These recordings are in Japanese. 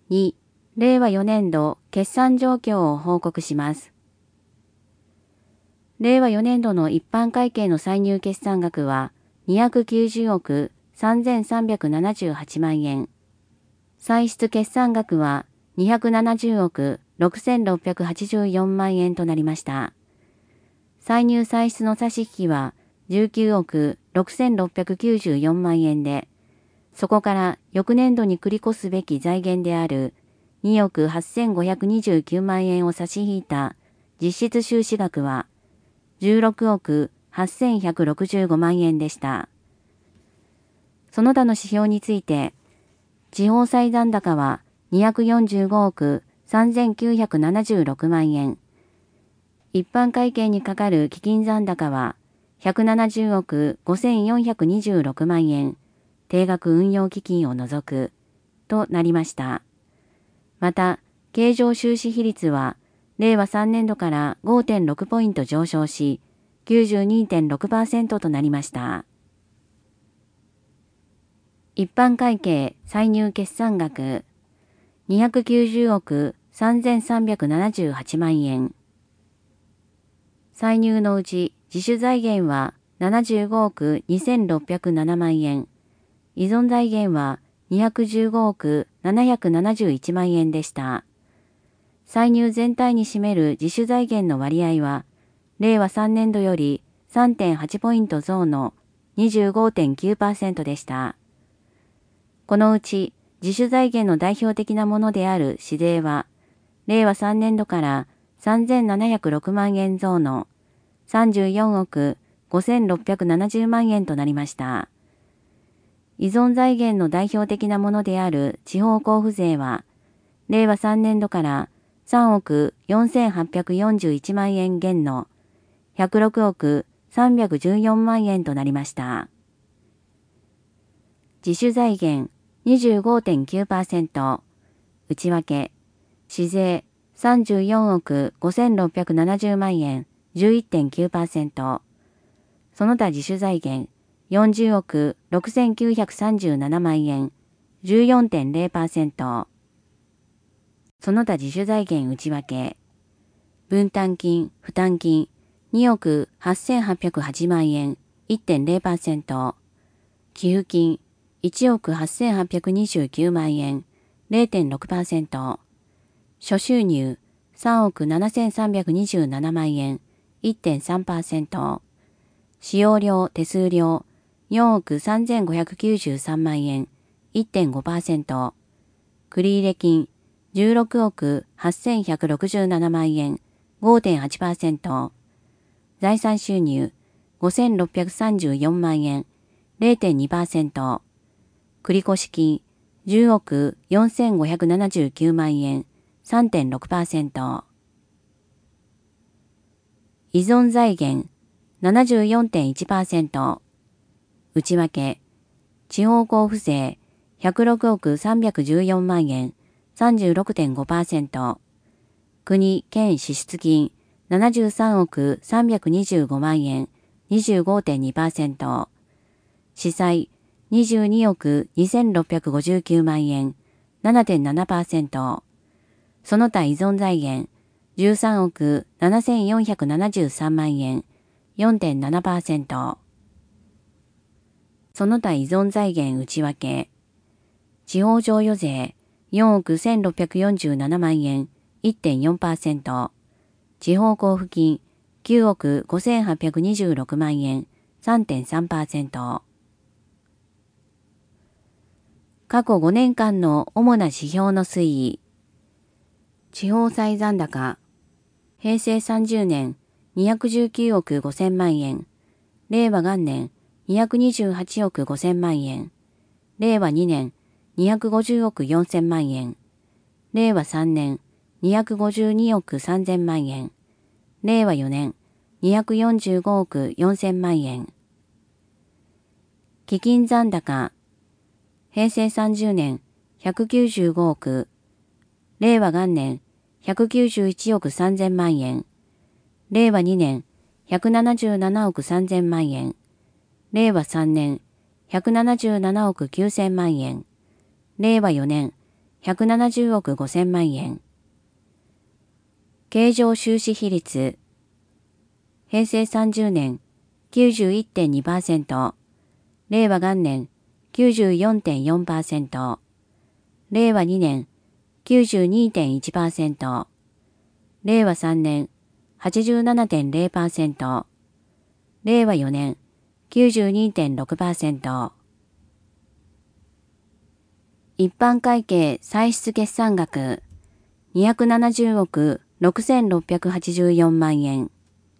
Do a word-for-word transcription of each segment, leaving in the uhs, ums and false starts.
に、れいわよねんど決算状況を報告します。れいわよねんどの一般会計の歳入決算額はにひゃくきゅうじゅうおくさんぜんさんびゃくななじゅうはちまんえん。歳出決算額はにひゃくななじゅうおくろくせんろっぴゃくはちじゅうよんまんえんとなりました。歳入歳出の差し引きはじゅうきゅうおくろくせんろっぴゃくきゅうじゅうよんまんえんで、そこから翌年度に繰り越すべき財源であるにおくはっせんごひゃくにじゅうきゅうまんえんを差し引いた実質収支額はじゅうろくおくはっせんひゃくろくじゅうごまんえんでした。その他の指標について、地方債残高はにひゃくよんじゅうごおくさんぜんきゅうひゃくななじゅうろくまんえん。一般会計にかかる基金残高はひゃくななじゅうおくごせんよんひゃくにじゅうろくまんえん。定額運用基金を除くとなりました。また、経常収支比率はれいわさんねんどから ごてんろく ポイント上昇し きゅうじゅうにてんろくパーセント となりました。一般会計歳入決算額にひゃくきゅうじゅうおくさんぜんさんびゃくななじゅうはちまんえん。歳入のうち自主財源はななじゅうごおくにせんろっぴゃくななまんえん。依存財源はにひゃくじゅうごおくななひゃくななじゅういちまんえんでした。歳入全体に占める自主財源の割合は、れいわさんねんどより さんてんはち ポイント増の にじゅうごてんきゅうパーセント でした。このうち自主財源の代表的なものである市税は、れいわさんねんどからさんぜんななひゃくろくまんえん増のさんじゅうよんおくごせんろっぴゃくななじゅうまんえんとなりました。依存財源の代表的なものである地方交付税は、れいわさんねんどからさんおくよんせんはっぴゃくよんじゅういちまんえん減のひゃくろくおくさんびゃくじゅうよんまんえんとなりました。自主財源 にじゅうごてんきゅうパーセント、内訳、市税さんじゅうよんおくごせんろっぴゃくななじゅうまんえん じゅういってんきゅうパーセント、その他自主財源よんじゅうおくろくせんきゅうひゃくさんじゅうななまんえん じゅうよんてんれいパーセント、その他自主財源内訳、分担金、負担金におくはっせんはっぴゃくはちまんえん いってんれいパーセント、寄付金いちおくはっせんはっぴゃくにじゅうきゅうまんえん れいてんろくパーセント、諸収入さんおくななせんさんびゃくにじゅうななまんえん いってんさんパーセント、使用料手数料よんおくさんぜんごひゃくきゅうじゅうさんまんえん いってんごパーセント、繰入金じゅうろくおくはっせんひゃくろくじゅうななまんえん ごてんはちパーセント、財産収入ごせんろっぴゃくさんじゅうよんまんえん れいてんにパーセント、繰越金じゅうおくよんせんごひゃくななじゅうきゅうまんえん さんてんろくパーセント、依存財源 ななじゅうよんてんいちパーセント、内訳、地方交付税ひゃくろくおくさんびゃくじゅうよんまんえん さんじゅうろくてんごパーセント、国・県支出金ななじゅうさんおくさんびゃくにじゅうごまんえん にじゅうごてんにパーセント、司債にじゅうにおくにせんろっぴゃくごじゅうきゅうまんえん ななてんななパーセント、その他依存財源じゅうさんおくななせんよんひゃくななじゅうさんまんえん よんてんななパーセント、その他依存財源内訳、地方譲与税よんおくせんろっぴゃくよんじゅうななまんえん いってんよんパーセント、地方交付金きゅうおくごせんはっぴゃくにじゅうろくまんえん さんてんさんパーセント。過去ごねんかんの主な指標の推移。地方債残高へいせいさんじゅうねんにひゃくじゅうきゅうおくごせんまんえん、れいわ元年にひゃくにじゅうはちおくごせんまんえん、れいわにねんにひゃくごじゅうおくよんせんまんえん、れいわさんねんにひゃくごじゅうにおくさんぜんまんえん、れいわよねんにひゃくよんじゅうごおくよんせんまんえん。基金残高へいせいさんじゅうねんひゃくきゅうじゅうごおく、れいわ元年ひゃくきゅうじゅういちおくさんぜんまんえん、れいわにねんひゃくななじゅうななおくさんぜんまんえん、れいわさんねんひゃくななじゅうななおくきゅうせんまんえん、れいわよねんひゃくななじゅうおくごせんまんえん。経常収支比率。平成さんじゅうねん きゅうじゅういってんにパーセント、令和元年 きゅうじゅうよんてんよんパーセント、令和にねん きゅうじゅうにてんいちパーセント、令和さんねん はちじゅうななてんれいパーセント、令和よねん きゅうじゅうにてんろくパーセント。一般会計歳出決算額にひゃくななじゅうおくろくせんろっぴゃくはちじゅうよんまんえん。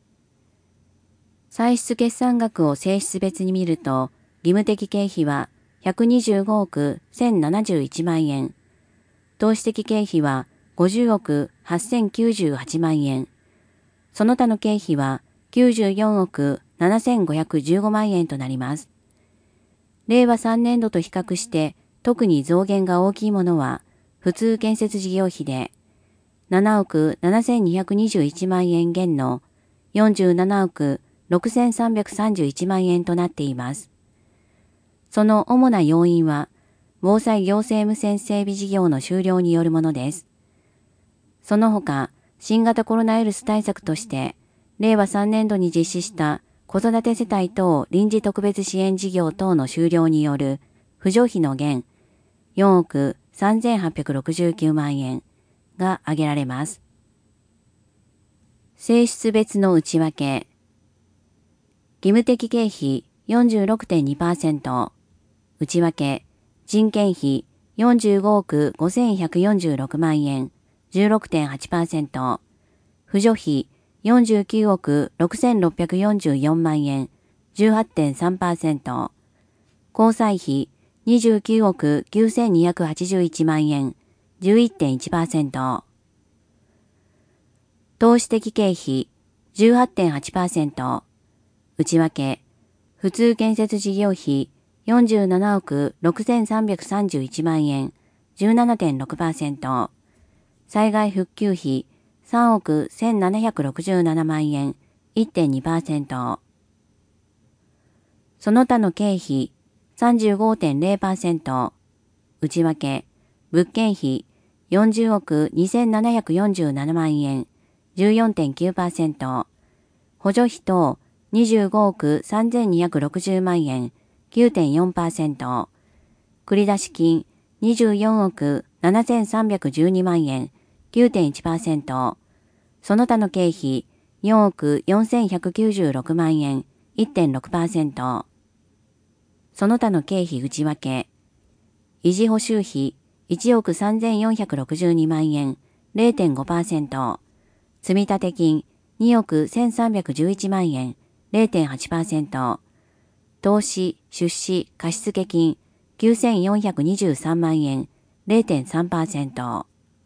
歳出決算額を性質別に見ると、義務的経費はひゃくにじゅうごおくせんななじゅういちまんえん、投資的経費はごじゅうおくはっせんきゅうじゅうはちまんえん、その他の経費はきゅうじゅうよんおくななせんごひゃくじゅうごまんえんとなります。令和さんねんどと比較して特に増減が大きいものは普通建設事業費でななおくななせんにひゃくにじゅういちまんえん減のよんじゅうななおくろくせんさんびゃくさんじゅういちまんえんとなっています。その主な要因は防災行政無線整備事業の終了によるものです。その他、新型コロナウイルス対策として令和さんねんどに実施した子育て世帯等臨時特別支援事業等の終了による扶助費の減よんおくさんぜんはっぴゃくろくじゅうきゅうまんえんが挙げられます。性質別の内訳。義務的経費 よんじゅうろくてんにパーセント、内訳、人件費よんじゅうごおくごせんひゃくよんじゅうろくまんえん じゅうろくてんはちパーセント、扶助費よんじゅうきゅうおくろくせんろっぴゃくよんじゅうよんまんえん じゅうはちてんさんパーセント、交際費にじゅうきゅうおくきゅうせんにひゃくはちじゅういちまんえん じゅういってんいちパーセント、投資的経費 じゅうはちてんはちパーセント、内訳、普通建設事業費よんじゅうななおくろくせんさんびゃくさんじゅういちまんえん じゅうななてんろくパーセント、災害復旧費さんおくせんななひゃくろくじゅうななまんえん いってんにパーセント、その他の経費 さんじゅうごてんれいパーセント、内訳、物件費よんじゅうおくにせんななひゃくよんじゅうななまんえん じゅうよんてんきゅうパーセント、補助費等にじゅうごおくさんぜんにひゃくろくじゅうまんえん きゅうてんよんパーセント、繰出金にじゅうよんおくななせんさんびゃくじゅうにまんえん きゅうてんいちパーセント、その他の経費よんおくよんせんひゃくきゅうじゅうろくまんえん いってんろくパーセント、その他の経費内訳、維持補修費いちおくさんぜんよんひゃくろくじゅうにまんえん れいてんごパーセント、積立金におくせんさんびゃくじゅういちまんえん れいてんはちパーセント、投資、出資、貸付金きゅうせんよんひゃくにじゅうさんまんえん れいてんさんパーセント。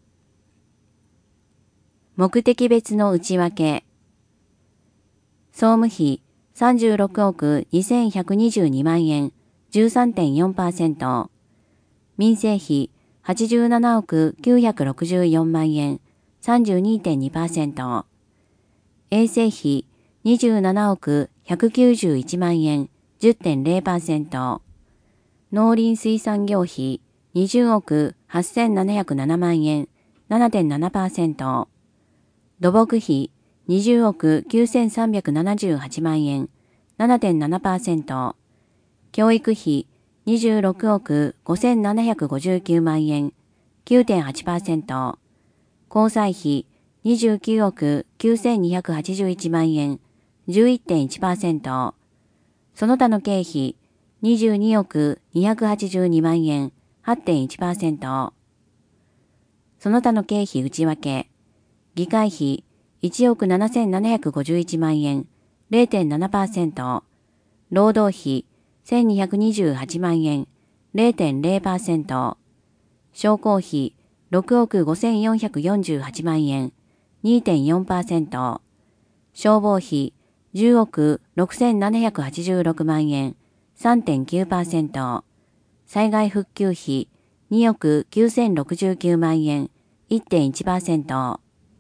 目的別の内訳。総務費さんじゅうろくおくにせんひゃくにじゅうにまんえん じゅうさんてんよんパーセント、民生費はちじゅうななおくきゅうひゃくろくじゅうよんまんえん さんじゅうにてんにパーセント、衛生費にじゅうななおくひゃくきゅうじゅういちまんえん じゅってんれいパーセント、農林水産業費にじゅうおくはっせんななひゃくななまんえん ななてんななパーセント、土木費にじゅうおくきゅうせんさんびゃくななじゅうはちまんえん ななてんななパーセント、教育費にじゅうろくおくごせんななひゃくごじゅうきゅうまんえん きゅうてんはちパーセント、交際費にじゅうきゅうおくきゅうせんにひゃくはちじゅういちまんえん じゅういってんいちパーセント、その他の経費にじゅうにおくにひゃくはちじゅうにまんえん はちてんいちパーセント、その他の経費内訳、議会費いちおくななせんななひゃくごじゅういちまんえん れいてんななパーセント、労働費せんにひゃくにじゅうはちまんえん れいてんれいパーセント、商工費ろくおくごせんよんひゃくよんじゅうはちまんえん にてんよんパーセント、消防費じゅうおくろくせんななひゃくはちじゅうろくまんえん さんてんきゅうパーセント、災害復旧費におくきゅうせんろくじゅうきゅうまんえん いってんいちパーセント。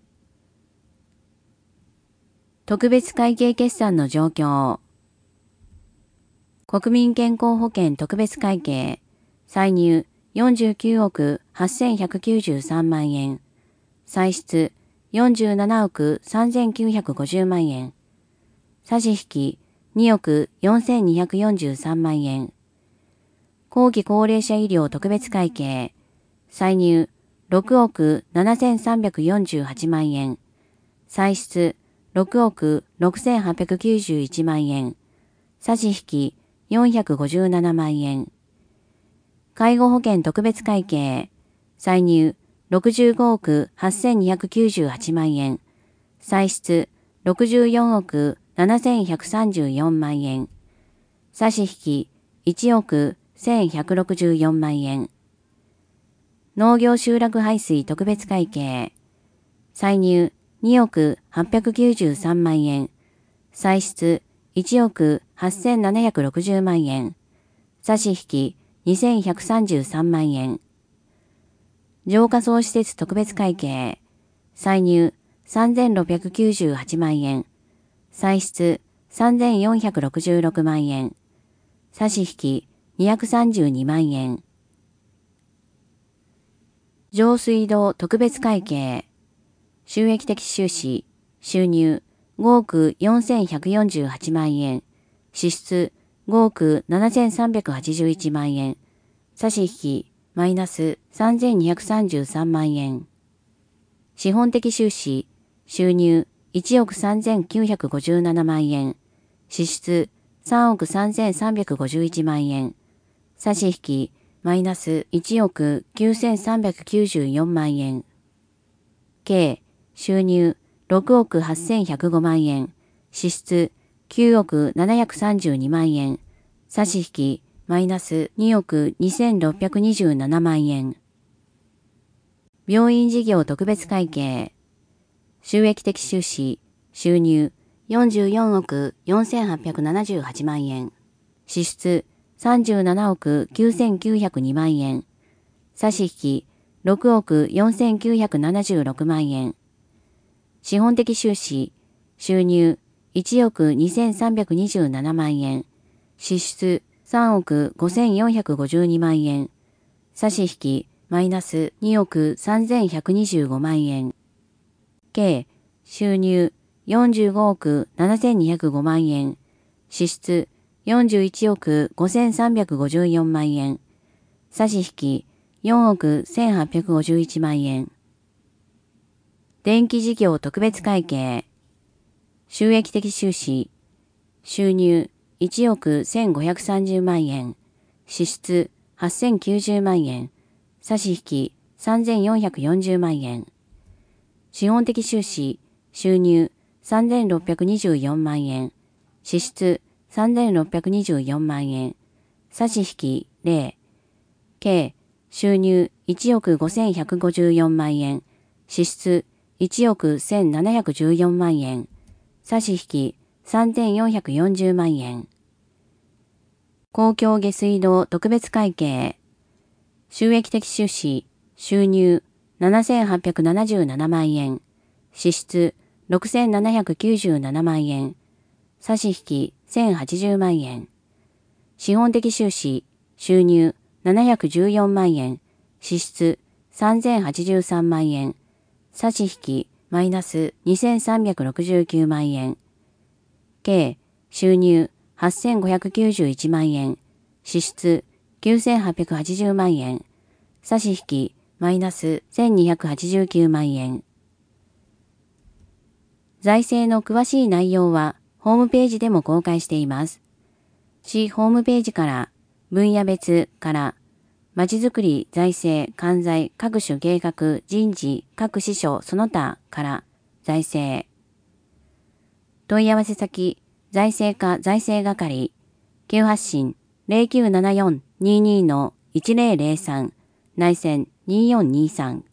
特別会計決算の状況。国民健康保険特別会計歳入よんじゅうきゅうおくはっせんひゃくきゅうじゅうさんまんえん。歳出よんじゅうななおくさんぜんきゅうひゃくごじゅうまんえん。差し引きにおくよんせんにひゃくよんじゅうさんまんえん。後期高齢者医療特別会計。歳入ろくおくななせんさんびゃくよんじゅうはちまんえん。歳出ろくおくろくせんはっぴゃくきゅうじゅういちまんえん。差し引きよんひゃくごじゅうななまんえん。介護保険特別会計。歳入ろくじゅうごおくはっせんにひゃくきゅうじゅうはちまんえん。歳出ろくじゅうよんおくななせんひゃくさんじゅうよんまんえん。差し引きいちおくせんひゃくろくじゅうよんまんえん。農業集落排水特別会計。歳入におくはっぴゃくきゅうじゅうさんまんえん。歳出いちおくはっせんななひゃくろくじゅうまんえん。差し引きにせんひゃくさんじゅうさんまんえん。浄化槽施設特別会計。歳入さんぜんろっぴゃくきゅうじゅうはちまんえん。歳出さんぜんよんひゃくろくじゅうろくまんえん。差し引きにひゃくさんじゅうにまんえん。上水道特別会計。収益的収支。収入ごおくよんせんひゃくよんじゅうはちまんえん。支出ごおくななせんさんびゃくはちじゅういちまんえん。差し引きマイナスさんぜんにひゃくさんじゅうさんまんえん。資本的収支。収入いちおくさんぜんきゅうひゃくごじゅうななまんえん。支出さんおくさんぜんさんびゃくごじゅういちまんえん。差し引きマイナスいちおくきゅうせんさんびゃくきゅうじゅうよんまんえん。計収入ろくおくはっせんひゃくごまんえん。支出きゅうおくななひゃくさんじゅうにまんえん。差し引きマイナスにおくにせんろっぴゃくにじゅうななまんえん。病院事業特別会計。収益的収支。収入よんじゅうよんおくよんせんはっぴゃくななじゅうはちまんえん。支出さんじゅうななおくきゅうせんきゅうひゃくにまんえん。差し引きろくおくよんせんきゅうひゃくななじゅうろくまんえん。資本的収支。収入いちおくにせんさんびゃくにじゅうななまんえん。支出さんおくごせんよんひゃくごじゅうにまんえん。差し引きマイナスにおくさんぜんひゃくにじゅうごまんえん。計収入よんじゅうごおくななせんにひゃくごまんえん。支出よんじゅういちおくごせんさんびゃくごじゅうよんまんえん。差し引きよんおくせんはっぴゃくごじゅういちまんえん。電気事業特別会計。収益的収支。収入いちおくせんごひゃくさんじゅうまんえん。支出はっせんきゅうじゅうまんえん。差し引きさんぜんよんひゃくよんじゅうまんえん。資本的収支。収入さんぜんろっぴゃくにじゅうよんまんえん。支出さんぜんろっぴゃくにじゅうよんまんえん。差し引きゼロ。計収入いちおくごせんひゃくごじゅうよんまんえん。支出いちおくせんななひゃくじゅうよんまんえん。差し引きさんぜんよんひゃくよんじゅうまんえん。公共下水道特別会計。収益的収支。収入ななせんはっぴゃくななじゅうななまんえん。支出ろくせんななひゃくきゅうじゅうななまんえん。差し引きせんはちじゅうまんえん。資本的収支。収入ななひゃくじゅうよんまんえん。支出さんぜんはちじゅうさんまんえん。差し引きマイナスにせんさんびゃくろくじゅうきゅうまんえん。計収入はっせんごひゃくきゅうじゅういちまんえん。支出きゅうせんはっぴゃくはちじゅうまんえん。差し引きマイナスせんにひゃくはちじゅうきゅうまんえん。財政の詳しい内容はホームページでも公開しています。市ホームページから分野別からまちづくり、財政、関財、各種計画、人事、各支所その他から財政。問い合わせ先、財政課財政係、急発進 ゼロきゅうななよんにーにーのいちゼロゼロさん 内線にーよんにーさん。